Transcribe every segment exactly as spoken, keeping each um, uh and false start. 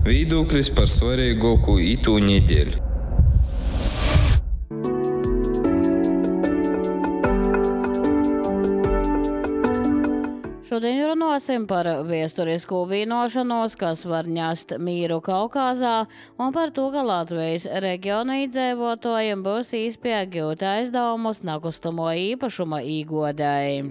Viedoklis par svarīgāko itū nedēļu. Šodien runāsim par vēsturisku vienošanos, kas var ņest mīru Kaukazā, un par to, ka Latvijas reģiona iedzīvotājiem būs iespēja gūt aizdevumus nekustamo īpašuma īgodai.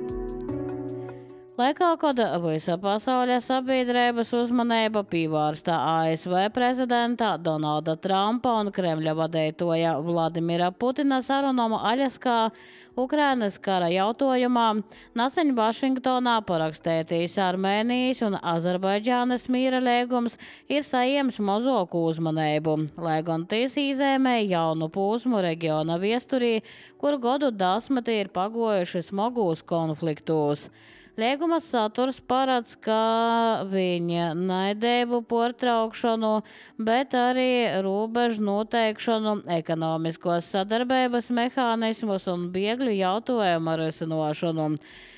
Laikā, kad visa pasaules sabiedrības uzmanība pievērsta A S V prezidenta Donalda Trumpa un Kremļa vadītāja Vladimira Putina sarunām Aļaskā, Ukrainas kara jautājumā, nesen Vašingtonā parakstītais Armēnijas un Azerbaidžānas mīra līgums ir saņēmis mazāku uzmanību, lai gan tas izēmē jaunu posmu reģiona viesturī, kur gadu desmiti ir pagojuši smagos konfliktos. Līguma saturs paredz, ka viņa naidību pārtraukšanu, bet arī robežu noteikšanu, ekonomiskos sadarbības mehānismus un bēgļu jautājumu risināšanu.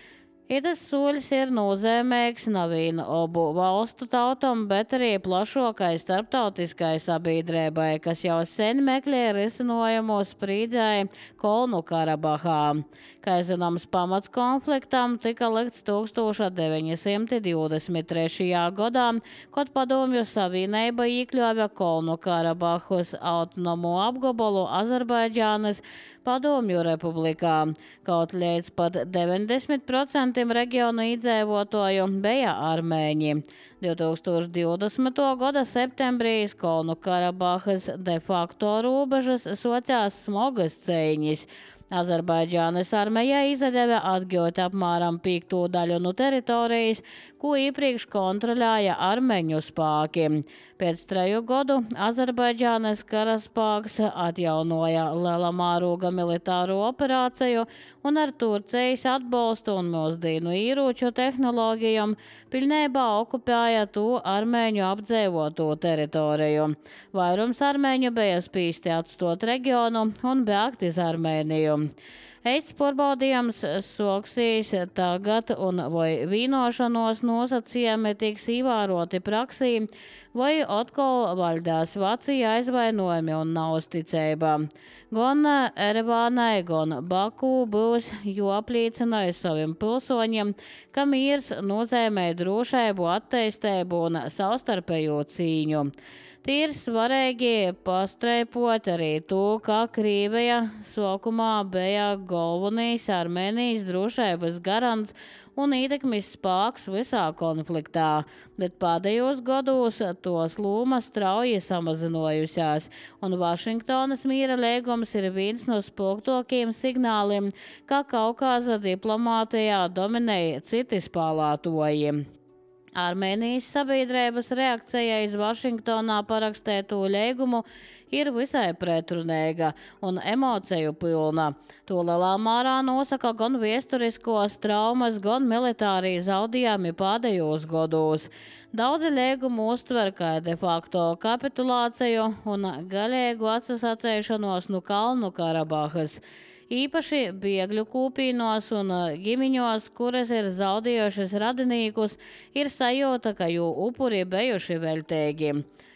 Itas soļs ir nozīmīgs nevien obu valstu tautam, bet arī plašākai starptautiskai sabiedrībai, kas jau sen meklē risinājumu sprīdzēji Kalnu Karabahā. Kā zināms, pamats konfliktam tika likts tūkstoš deviņi simti divdesmit trešajā gadā, kad Padomju Savienība iekļāva Kalnu Karabahas autonomo apgabalu Azerbaidžānas Padomju republikā, kaut līdz pat deviņdesmit procenti reģionu iedzīvotāju bija armēņi. divi tūkstoši divdesmitā gada septembrī Kalnu Karabahas de facto robežas socās smagas cīņas. Azerbaidžānas armija izdeva atgūt apmēram piekto daļu no teritorijas, ko iepriekš kontrolēja armeņu spēki. Pēc treju gadu Azerbaidžānas karaspēks atjaunoja liela mēroga militāro operāciju un ar Turcijas atbalstu un mūsdienu ieroču tehnoloģijām pilnībā okupēja to armēņu apdzīvoto teritoriju. Vairums armēņu bija spīsti atstāt reģionu un bēgt iz Armēniju. Eists pārbaudījums soksīs tagad un vai vīnošanos nosacījumi tiks ievēroti praksī, vai atkal valdās vecie aizvainojumi un neusticība. Gan Erevānai, gan Baku būs jāapliecina saviem pilsoņiem, ka miers nozīmē drošību, attīstību un savstarpējo cīņu. Ir svarīgi pastreipot arī to, ka Krievija sākumā bija galvenais Armēnijas drošības garants un ietekmes spēks visā konfliktā, bet pēdējos gados tos loma strauji samazinājusies, un Vašingtonas mīra līgums ir viens no spilgtākajiem signāliem, ka Kaukāza diplomātijā dominēja citi spēlētāji. Armēnijas sabiedrības reakcija iz Vašingtonā parakstīto līgumu ir visai pretrunīga un emociju pilna. To lielā mērā nosaka gan vēsturiskos traumas, gan militārie zaudējumi pēdējos gados. Daudzi līgumu uztver kā de facto kapitulāciju un galīgu atsasacēšanos no Kalnu Karabahas. Īpaši bēgļu kūpīnos un ģimeņos, kuras ir zaudējušas radinīkus, ir sajūta, ka jū upuri bijuši veltīgi.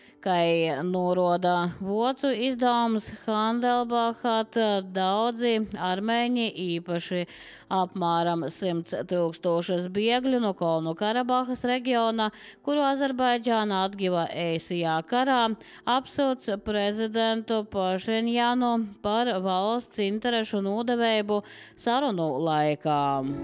Kā norāda vācu izdevums Handelblatt, daudzi armēņi, īpaši apmēram simts tūkstošus bēgļu no Kalnu Karabahas reģiona, kuru Azerbaidžāna atguva īsajā karā, apsūdz prezidentu Pašinjanu par valsts interešu nodevēju sarunu laikā.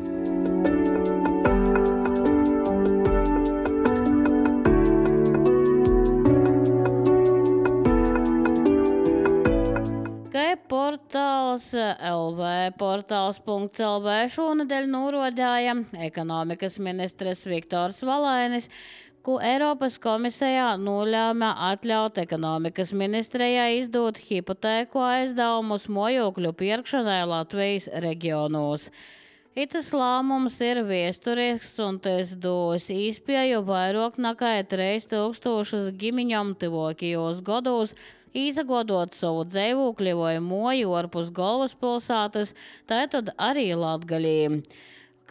Portāls L V, portāls punkts L V šonadēļ norādīja ekonomikas ministrs Viktors Valainis, ko Eiropas komisijā nolēma atļaut ekonomikas ministrijai izdot hipotēku aizdevumus mājokļu pirkšanai Latvijas reģionos. Itas lēmums ir vēsturisks un tas dos iespēju vairāk nekā trīs tūkstošus ģimeņam tuvākajos gados izagodot savu dzīvokli vai moju ārpus galvaspilsētas, tātad arī Latgalī.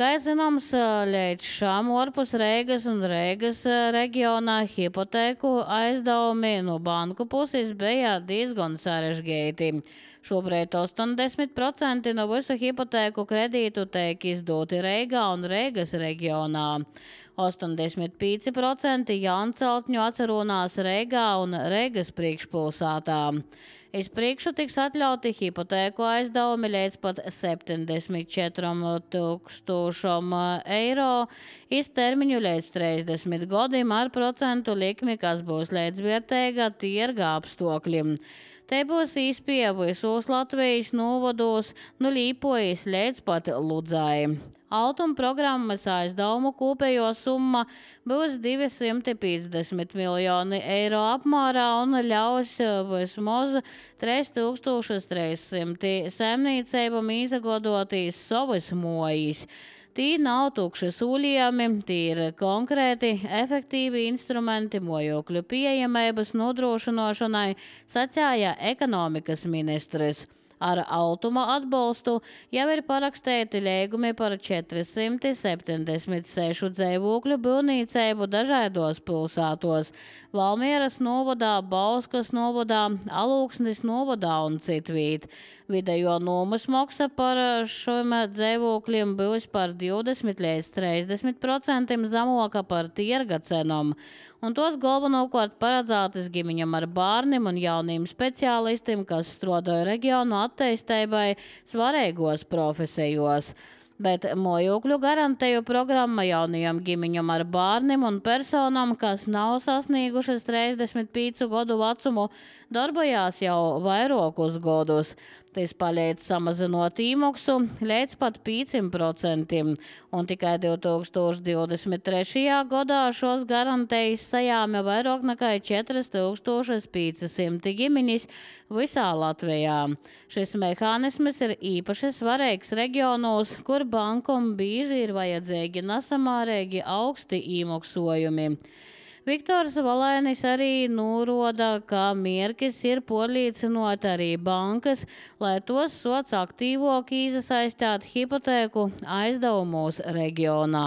Kā zināms, līdz šām orpus Reigas un Reigas reģionā hipotēku aizdevumi no banku puses bija diezgan sarežģīti. Šobrīd astoņdesmit procenti no visu hipotēku kredītu tiek izdoti Reigā un Reigas reģionā. astoņdesmit pieci procenti jaunceltņu atsarunās Reigā un Reigas priekšpilsētā. Iz priekšu tiks atļauti hipotēku aizdevumi līdz pat septiņdesmit četriem tūkstošiem eiro, iz termiņu līdz trīsdesmit gadiem ar procentu likmi, kas būs līdzvērtīga tirga apstākļiem. Te būs iespēja visos Latvijas novados no Līpojas līdz pat Ludzai. Autuma programmas aizdevumu kopējo summa būs divsimt piecdesmit miljoni eiro apmērā un ļaus vismaz trīs tūkstoši trīs simti saimniecībām izgodotīs savas mojas. Tī nav tukši solījumi, tī ir konkrēti, efektīvi instrumenti mojokļu pieejamības nodrošināšanai, sacīja ekonomikas ministrs. Ar Altuma atbalstu jau ir parakstīti līgumi par četrsimt septiņdesmit sešu dzīvokļu būvniecību dažādos pilsētos – Valmieras novadā, Bauskas novadā, Alūksnis novadā un citvīt. Vidējo nomas maksa par šiem dzīvokļiem būs par divdesmit līdz trīsdesmit procentiem zemāka par tirga cenām. Un tos galvenokārt paredzētas ģimeņam ar bērniem un jauniem speciālistiem, kas strādāja reģionu attīstībai svarīgos profesijos. Bet mājokļu garantēju programma jaunajam ģimeņam ar bērniem un personām, kas nav sasniegušas trīsdesmit piecu gadu vecumu, darbojās jau vairākus gadus. Tas palīdz samazinot īmaksu līdz pat pieciem procentiem, un tikai divi tūkstoši divdesmit trešajā gadā šos garantējas sajāma vairāk nekā četri tūkstoši pieci simti ģimeņas visā Latvijā. Šis mehānisms ir īpaši svarīgs reģionos, kur bankam bieži ir vajadzīgi nesamērīgi augsti īmaksojumi. Viktors Valainis arī norāda, ka mērķis ir pārliecinot arī bankas, lai tos sots aktīvāk iesaistīt hipotēku aizdevumos reģionā.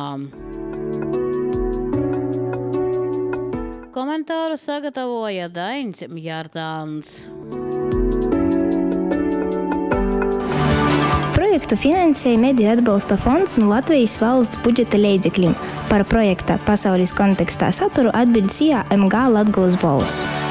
Komentāru sagatavoja Dainis Mjārtāns. Projektu finansēja Mediju atbalsta fonds no Latvijas valsts budžeta līdzekļiem. Par projekta pasaules kontekstā saturu atbild S I A M G Latgolas balss.